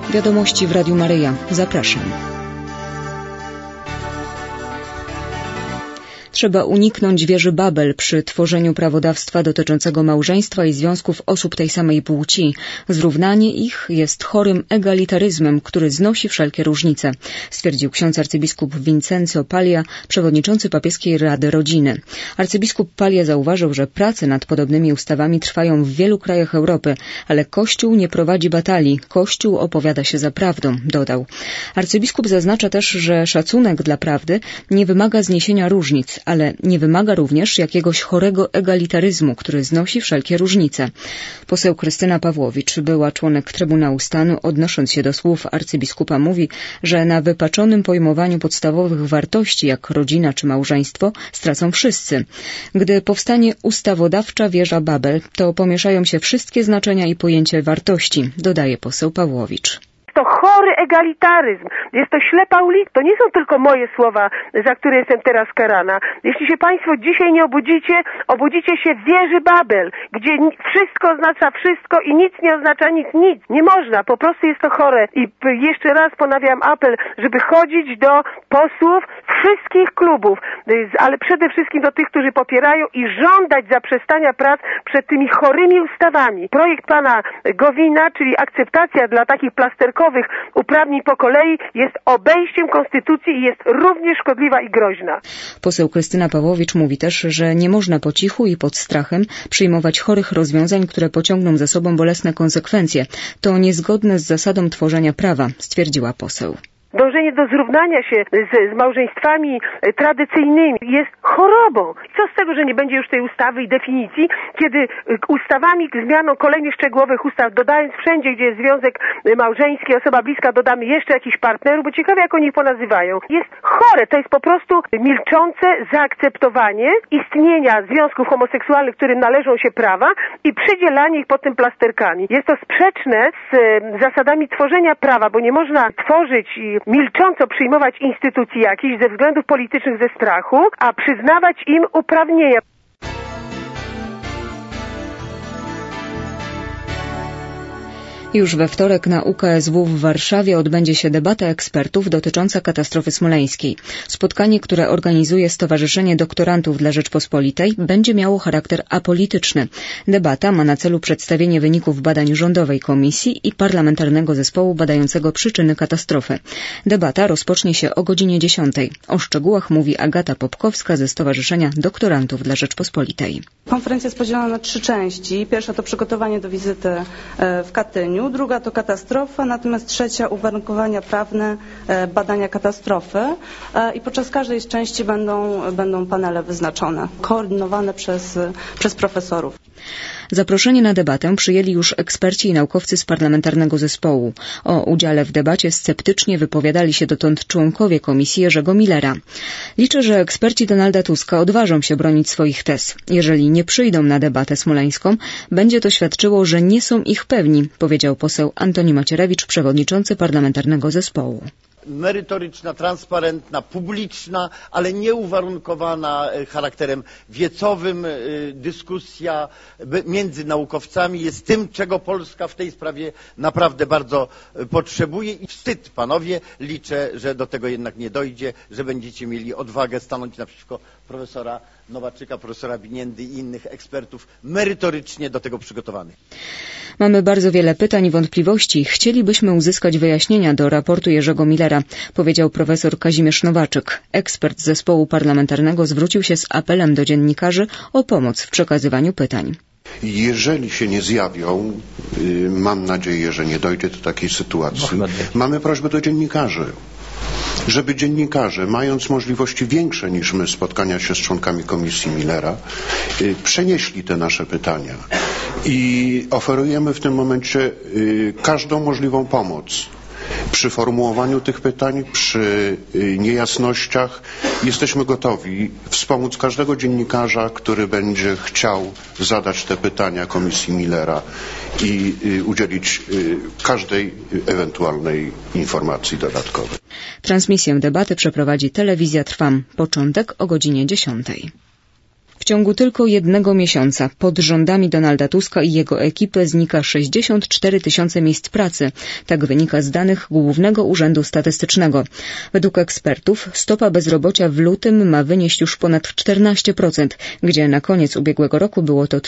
Wiadomości w Radiu Maryja. Zapraszam. Trzeba uniknąć wieży Babel przy tworzeniu prawodawstwa dotyczącego małżeństwa i związków osób tej samej płci. Zrównanie ich jest chorym egalitaryzmem, który znosi wszelkie różnice, stwierdził ksiądz arcybiskup Vincenzo Paglia, przewodniczący papieskiej Rady Rodziny. Arcybiskup Paglia zauważył, że prace nad podobnymi ustawami trwają w wielu krajach Europy, ale Kościół nie prowadzi batalii. Kościół opowiada się za prawdą, dodał. Arcybiskup zaznacza też, że szacunek dla prawdy nie wymaga zniesienia różnic, ale nie wymaga również jakiegoś chorego egalitaryzmu, który znosi wszelkie różnice. Poseł Krystyna Pawłowicz, była członek Trybunału Stanu, odnosząc się do słów arcybiskupa, mówi, że na wypaczonym pojmowaniu podstawowych wartości, jak rodzina czy małżeństwo, stracą wszyscy. Gdy powstanie ustawodawcza wieża Babel, to pomieszają się wszystkie znaczenia i pojęcie wartości, dodaje poseł Pawłowicz. To chory egalitaryzm, jest to ślepa ulica. To nie są tylko moje słowa, za które jestem teraz karana. Jeśli się Państwo dzisiaj nie obudzicie się w wieży Babel, gdzie wszystko oznacza wszystko i nic nie oznacza nic. Nie można, po prostu jest to chore. I jeszcze raz ponawiam apel, żeby chodzić do posłów wszystkich klubów, ale przede wszystkim do tych, którzy popierają i żądać zaprzestania prac przed tymi chorymi ustawami. Projekt pana Gowina, czyli akceptacja dla takich plasterkowych uprawnień po kolei, jest obejściem konstytucji i jest również szkodliwa i groźna. Poseł Krystyna Pawłowicz mówi też, że nie można po cichu i pod strachem przyjmować chorych rozwiązań, które pociągną za sobą bolesne konsekwencje. To niezgodne z zasadą tworzenia prawa, stwierdziła poseł. Dążenie do zrównania się z małżeństwami tradycyjnymi jest chorobą. Co z tego, że nie będzie już tej ustawy i definicji, kiedy ustawami, zmianą kolejnych szczegółowych ustaw, dodając wszędzie, gdzie jest związek małżeński, osoba bliska, dodamy jeszcze jakichś partnerów, bo ciekawe, jak oni ich ponazywają. Jest chore, to jest po prostu milczące zaakceptowanie istnienia związków homoseksualnych, którym należą się prawa i przydzielanie ich potem plasterkami. Jest to sprzeczne z zasadami tworzenia prawa, bo nie można tworzyć i milcząco przyjmować instytucji jakichś ze względów politycznych ze strachu, a przyznawać im uprawnienia. Już we wtorek na UKSW w Warszawie odbędzie się debata ekspertów dotycząca katastrofy smoleńskiej. Spotkanie, które organizuje Stowarzyszenie Doktorantów dla Rzeczpospolitej, będzie miało charakter apolityczny. Debata ma na celu przedstawienie wyników badań rządowej komisji i parlamentarnego zespołu badającego przyczyny katastrofy. Debata rozpocznie się o godzinie 10. O szczegółach mówi Agata Popkowska ze Stowarzyszenia Doktorantów dla Rzeczpospolitej. Konferencja jest podzielona na 3 części. Pierwsza to przygotowanie do wizyty w Katyniu. Druga to katastrofa, natomiast trzecia uwarunkowania prawne badania katastrofy i podczas każdej z części będą panele wyznaczone, koordynowane przez profesorów. Zaproszenie na debatę przyjęli już eksperci i naukowcy z parlamentarnego zespołu. O udziale w debacie sceptycznie wypowiadali się dotąd członkowie komisji Jerzego Millera. Liczę, że eksperci Donalda Tuska odważą się bronić swoich tez. Jeżeli nie przyjdą na debatę smoleńską, będzie to świadczyło, że nie są ich pewni, powiedział poseł Antoni Macierewicz, przewodniczący parlamentarnego zespołu. Merytoryczna, transparentna, publiczna, ale nie uwarunkowana charakterem wiecowym. Dyskusja między naukowcami jest tym, czego Polska w tej sprawie naprawdę bardzo potrzebuje i wstyd, panowie. Liczę, że do tego jednak nie dojdzie, że będziecie mieli odwagę stanąć naprzeciwko profesora Nowaczyka, profesora Biniendy i innych ekspertów merytorycznie do tego przygotowanych. Mamy bardzo wiele pytań i wątpliwości. Chcielibyśmy uzyskać wyjaśnienia do raportu Jerzego Millera, powiedział profesor Kazimierz Nowaczyk. Ekspert zespołu parlamentarnego zwrócił się z apelem do dziennikarzy o pomoc w przekazywaniu pytań. Jeżeli się nie zjawią, mam nadzieję, że nie dojdzie do takiej sytuacji, mamy prośbę do dziennikarzy, żeby dziennikarze, mając możliwości większe niż my spotkania się z członkami komisji Millera, przenieśli te nasze pytania i oferujemy w tym momencie każdą możliwą pomoc przy formułowaniu tych pytań, przy niejasnościach. Jesteśmy gotowi wspomóc każdego dziennikarza, który będzie chciał zadać te pytania komisji Millera i udzielić każdej ewentualnej informacji dodatkowej. Transmisję debaty przeprowadzi Telewizja Trwam. Początek o godzinie 10. W ciągu tylko jednego miesiąca pod rządami Donalda Tuska i jego ekipy znika 64 tysiące miejsc pracy. Tak wynika z danych Głównego Urzędu Statystycznego. Według ekspertów stopa bezrobocia w lutym ma wynieść już ponad 14%, gdzie na koniec ubiegłego roku było to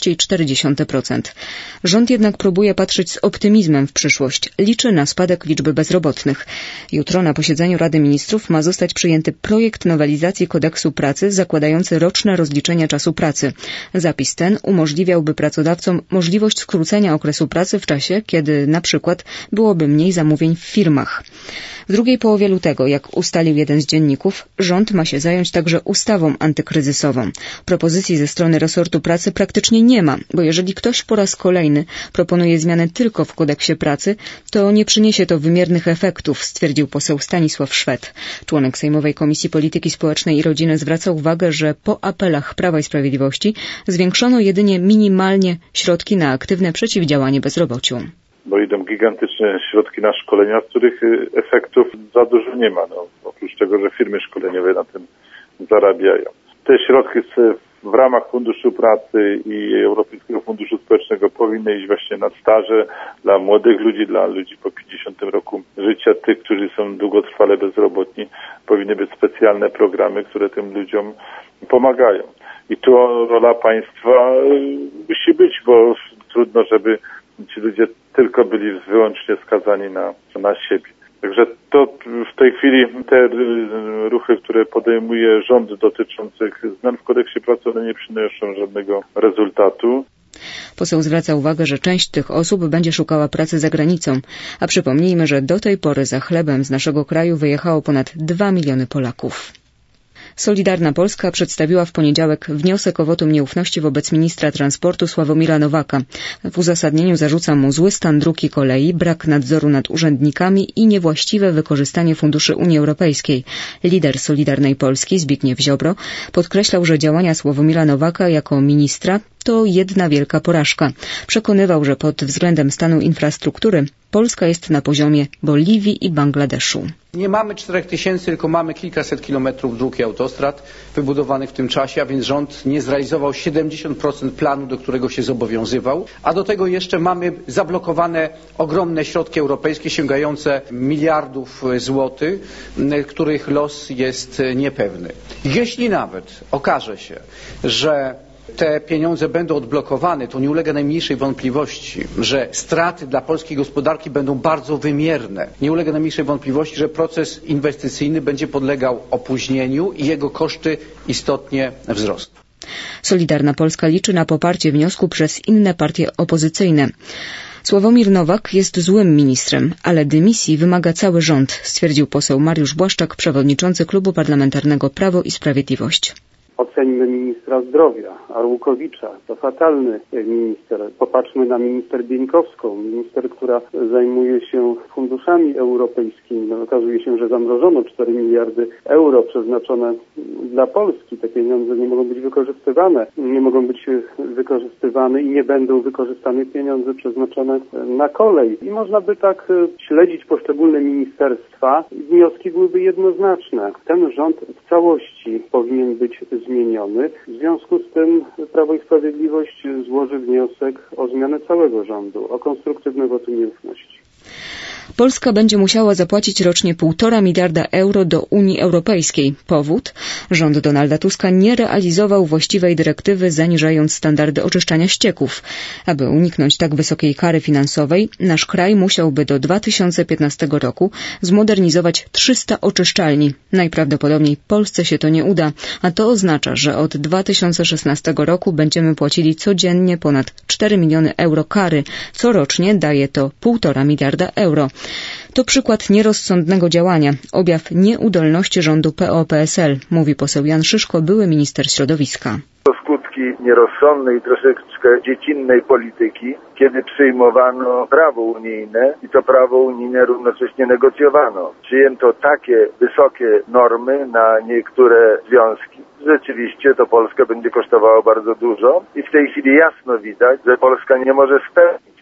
13,4%. Rząd jednak próbuje patrzeć z optymizmem w przyszłość. Liczy na spadek liczby bezrobotnych. Jutro na posiedzeniu Rady Ministrów ma zostać przyjęty projekt nowelizacji kodeksu pracy zakładający roczne rozliczenia czasu pracy. Zapis ten umożliwiałby pracodawcom możliwość skrócenia okresu pracy w czasie, kiedy na przykład byłoby mniej zamówień w firmach. W drugiej połowie lutego, jak ustalił jeden z dzienników, rząd ma się zająć także ustawą antykryzysową. Propozycji ze strony resortu pracy praktycznie nie ma, bo jeżeli ktoś po raz kolejny proponuje zmianę tylko w kodeksie pracy, to nie przyniesie to wymiernych efektów, stwierdził poseł Stanisław Szwed. Członek Sejmowej Komisji Polityki Społecznej i Rodziny zwraca uwagę, że po apelach Prawa i Sprawiedliwości zwiększono jedynie minimalnie środki na aktywne przeciwdziałanie bezrobociu. Bo idą gigantyczne środki na szkolenia, z których efektów za dużo nie ma. Oprócz tego, że firmy szkoleniowe na tym zarabiają. Te środki w ramach Funduszu Pracy i Europejskiego Funduszu Społecznego powinny iść właśnie na staże dla młodych ludzi, dla ludzi po 50 roku życia, tych, którzy są długotrwale bezrobotni. Powinny być specjalne programy, które tym ludziom pomagają. I tu rola państwa musi być, bo trudno, żeby ci ludzie tylko byli wyłącznie skazani na siebie. Także to w tej chwili te ruchy, które podejmuje rząd dotyczących zmian w kodeksie pracy, one nie przynoszą żadnego rezultatu. Poseł zwraca uwagę, że część tych osób będzie szukała pracy za granicą, a przypomnijmy, że do tej pory za chlebem z naszego kraju wyjechało ponad 2 miliony Polaków. Solidarna Polska przedstawiła w poniedziałek wniosek o wotum nieufności wobec ministra transportu Sławomira Nowaka. W uzasadnieniu zarzuca mu zły stan dróg i kolei, brak nadzoru nad urzędnikami i niewłaściwe wykorzystanie funduszy Unii Europejskiej. Lider Solidarnej Polski Zbigniew Ziobro podkreślał, że działania Sławomira Nowaka jako ministra to jedna wielka porażka. Przekonywał, że pod względem stanu infrastruktury Polska jest na poziomie Boliwii i Bangladeszu. Nie mamy 4000, tylko mamy kilkaset kilometrów dróg i autostrad wybudowanych w tym czasie, a więc rząd nie zrealizował 70% planu, do którego się zobowiązywał, a do tego jeszcze mamy zablokowane ogromne środki europejskie sięgające miliardów złotych, których los jest niepewny. Jeśli nawet okaże się, że te pieniądze będą odblokowane, to nie ulega najmniejszej wątpliwości, że straty dla polskiej gospodarki będą bardzo wymierne. Nie ulega najmniejszej wątpliwości, że proces inwestycyjny będzie podlegał opóźnieniu i jego koszty istotnie wzrosną. Solidarna Polska liczy na poparcie wniosku przez inne partie opozycyjne. Sławomir Nowak jest złym ministrem, ale dymisji wymaga cały rząd, stwierdził poseł Mariusz Błaszczak, przewodniczący Klubu Parlamentarnego Prawo i Sprawiedliwość. Oceńmy ministra zdrowia, Arłukowicza, to fatalny minister. Popatrzmy na minister Bieńkowską, minister, która zajmuje się funduszami europejskimi. Okazuje się, że zamrożono 4 miliardy euro przeznaczone dla Polski. Te pieniądze nie mogą być wykorzystywane. Nie mogą być wykorzystywane i nie będą wykorzystane pieniądze przeznaczone na kolej. I można by tak śledzić poszczególne ministerstwa i wnioski byłyby jednoznaczne. Ten rząd w całości powinien być zmieniony. W związku z tym Prawo i Sprawiedliwość złoży wniosek o zmianę całego rządu, o konstruktywne wotum nieufności. Polska będzie musiała zapłacić rocznie 1,5 miliarda euro do Unii Europejskiej. Powód? Rząd Donalda Tuska nie realizował właściwej dyrektywy, zaniżając standardy oczyszczania ścieków. Aby uniknąć tak wysokiej kary finansowej, nasz kraj musiałby do 2015 roku zmodernizować 300 oczyszczalni. Najprawdopodobniej Polsce się to nie uda, a to oznacza, że od 2016 roku będziemy płacili codziennie ponad 4 miliony euro kary. Corocznie daje to 1,5 miliarda euro. To przykład nierozsądnego działania, objaw nieudolności rządu PO-PSL, mówi poseł Jan Szyszko, były minister środowiska. To skutki nierozsądnej, troszeczkę dziecinnej polityki, kiedy przyjmowano prawo unijne i to prawo unijne równocześnie negocjowano. Przyjęto takie wysokie normy na niektóre związki. Rzeczywiście to Polskę będzie kosztowało bardzo dużo i w tej chwili jasno widać, że Polska nie może spełnić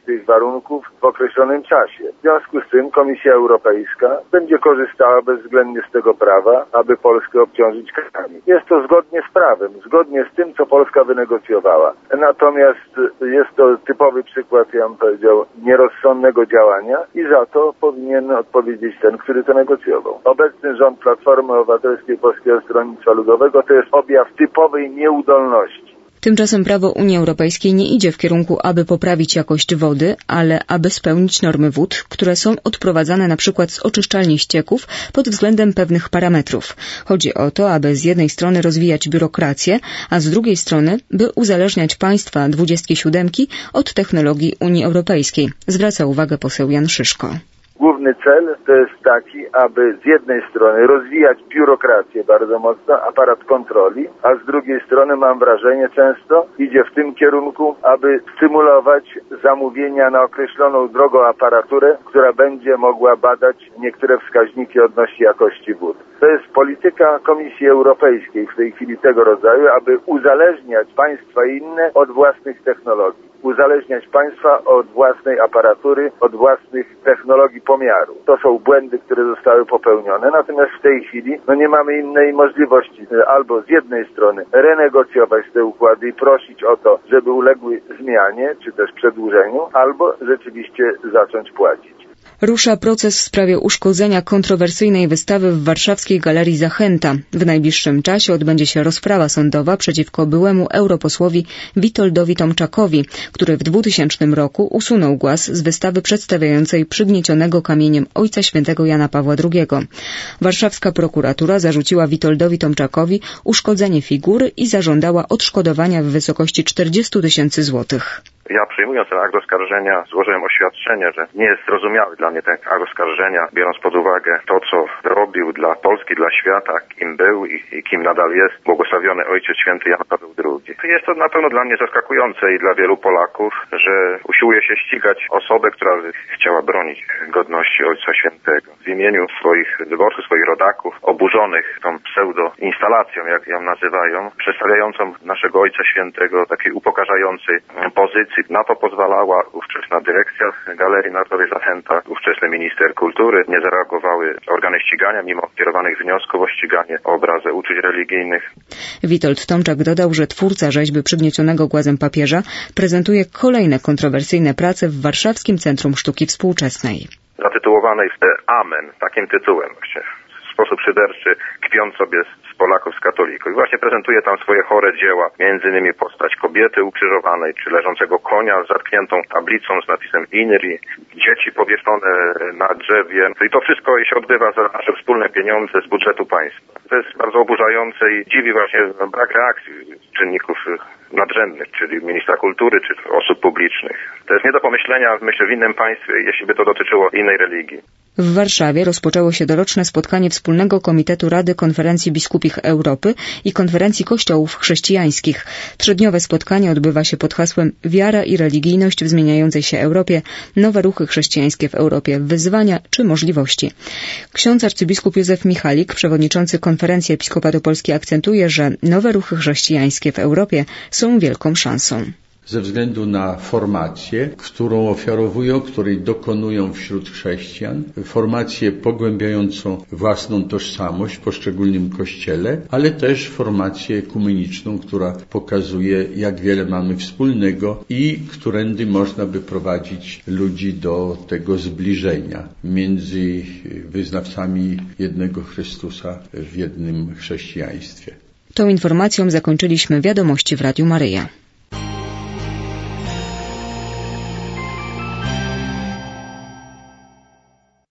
tych warunków w określonym czasie. W związku z tym Komisja Europejska będzie korzystała bezwzględnie z tego prawa, aby Polskę obciążyć karami. Jest to zgodnie z prawem, zgodnie z tym, co Polska wynegocjowała. Natomiast jest to typowy przykład, ja bym powiedział, nierozsądnego działania i za to powinien odpowiedzieć ten, który to negocjował. Obecny rząd Platformy Obywatelskiej Polskiego Stronnictwa Ludowego to jest objaw typowej nieudolności. Tymczasem prawo Unii Europejskiej nie idzie w kierunku, aby poprawić jakość wody, ale aby spełnić normy wód, które są odprowadzane na przykład z oczyszczalni ścieków pod względem pewnych parametrów. Chodzi o to, aby z jednej strony rozwijać biurokrację, a z drugiej strony, by uzależniać państwa 27 od technologii Unii Europejskiej. Zwraca uwagę poseł Jan Szyszko. Główny cel to jest taki, aby z jednej strony rozwijać biurokrację bardzo mocno, aparat kontroli, a z drugiej strony mam wrażenie często idzie w tym kierunku, aby stymulować zamówienia na określoną drogą aparaturę, która będzie mogła badać niektóre wskaźniki odnośnie jakości wód. To jest polityka Komisji Europejskiej w tej chwili tego rodzaju, aby uzależniać państwa inne od własnych technologii. Uzależniać państwa od własnej aparatury, od własnych technologii pomiaru. To są błędy, które zostały popełnione, natomiast w tej chwili nie mamy innej możliwości. Albo z jednej strony renegocjować te układy i prosić o to, żeby uległy zmianie, czy też przedłużeniu, albo rzeczywiście zacząć płacić. Rusza proces w sprawie uszkodzenia kontrowersyjnej wystawy w warszawskiej Galerii Zachęta. W najbliższym czasie odbędzie się rozprawa sądowa przeciwko byłemu europosłowi Witoldowi Tomczakowi, który w 2000 roku usunął głaz z wystawy przedstawiającej przygniecionego kamieniem Ojca Świętego Jana Pawła II. Warszawska prokuratura zarzuciła Witoldowi Tomczakowi uszkodzenie figury i zażądała odszkodowania w wysokości 40 000 złotych. Ja przyjmując ten akt oskarżenia złożyłem oświadczenie, że nie jest zrozumiały dla mnie ten akt oskarżenia, biorąc pod uwagę to, co robił dla Polski, dla świata, kim był i kim nadal jest błogosławiony Ojciec Święty Jan Paweł II. Jest to na pewno dla mnie zaskakujące i dla wielu Polaków, że usiłuje się ścigać osobę, która chciała bronić godności Ojca Świętego. W imieniu swoich wyborców, swoich rodaków, oburzonych tą pseudo-instalacją, jak ją nazywają, przedstawiającą naszego Ojca Świętego takiej upokarzającej pozycji. Na to pozwalała ówczesna dyrekcja Galerii Narodowej Zachęta, ówczesny minister kultury. Nie zareagowały organy ścigania, mimo kierowanych wniosków o ściganie o obrazę uczuć religijnych. Witold Tomczak dodał, że twórca rzeźby przygniecionego głazem papieża prezentuje kolejne kontrowersyjne prace w Warszawskim Centrum Sztuki Współczesnej. Zatytułowanej Amen, takim tytułem właśnie. W sposób szyderczy, kpiąc sobie z Polaków, z katolików. I właśnie prezentuje tam swoje chore dzieła, między innymi postać kobiety ukrzyżowanej, czy leżącego konia z zatkniętą tablicą z napisem INRI, dzieci powieszone na drzewie. I to wszystko się odbywa za nasze wspólne pieniądze z budżetu państwa. To jest bardzo oburzające i dziwi właśnie brak reakcji czynników nadrzędnych, czyli ministra kultury, czy osób publicznych. To jest nie do pomyślenia, myślę, w innym państwie, jeśli by to dotyczyło innej religii. W Warszawie rozpoczęło się doroczne spotkanie Wspólnego Komitetu Rady Konferencji Biskupich Europy i Konferencji Kościołów Chrześcijańskich. Trzydniowe spotkanie odbywa się pod hasłem Wiara i religijność w zmieniającej się Europie, nowe ruchy chrześcijańskie w Europie, wyzwania czy możliwości. Ksiądz arcybiskup Józef Michalik, przewodniczący Konferencji Episkopatu Polski, akcentuje, że nowe ruchy chrześcijańskie w Europie są wielką szansą. Ze względu na formację, którą ofiarowują, której dokonują wśród chrześcijan, formację pogłębiającą własną tożsamość w poszczególnym kościele, ale też formację ekumeniczną, która pokazuje, jak wiele mamy wspólnego i którędy można by prowadzić ludzi do tego zbliżenia między wyznawcami jednego Chrystusa w jednym chrześcijaństwie. Tą informacją zakończyliśmy Wiadomości w Radiu Maryja.